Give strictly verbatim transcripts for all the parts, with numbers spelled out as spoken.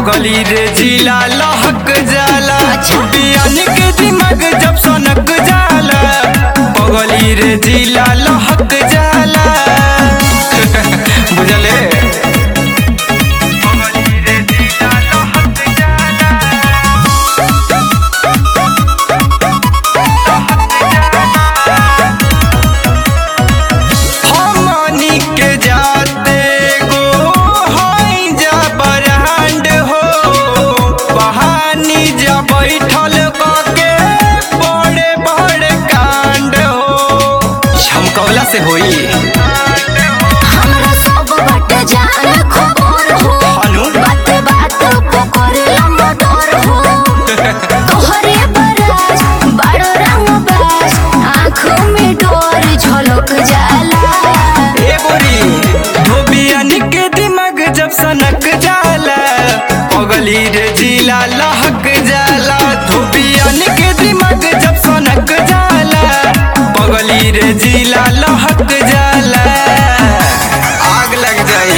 पगली रे जिला लहक जाला। बियान के दिमाग जब सनक जाला, पगली रे जिला लहक जाला। बुझले बैठल के बड़े बड़े कांड हो, झमकौला से होई हमरा सब बाटे जान खबर हो, बात बात पकड़ला मर्डर हो। तोहरे बराज बड़ रंगबाज, आँखों में डर झलक जाला। ए गोरी धोबियन के दिमाग जब सनक जाला, पगली रे जिला लहक जाला। धोबियन के दिमाग जब सनक जाला, पगली रे जिला लहक जाला। आग लग जाई।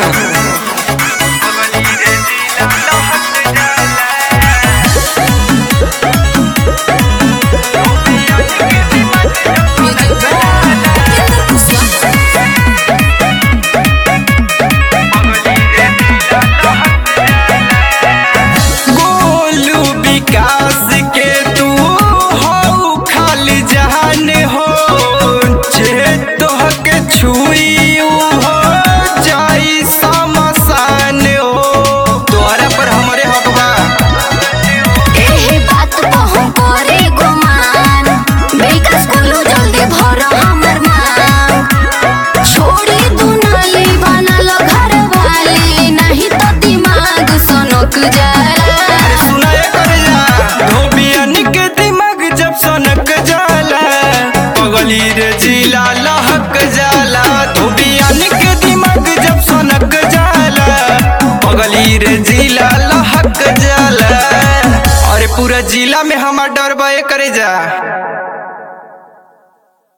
धोबियन के दिमाग जब सनक जाला, पगली रे जिला लहक जाला। धोबियन के दिमाग जब सनक जाला, पगली रे जिला लहक जाला। अरे पूरा जिला में हमार डर बे करे जा।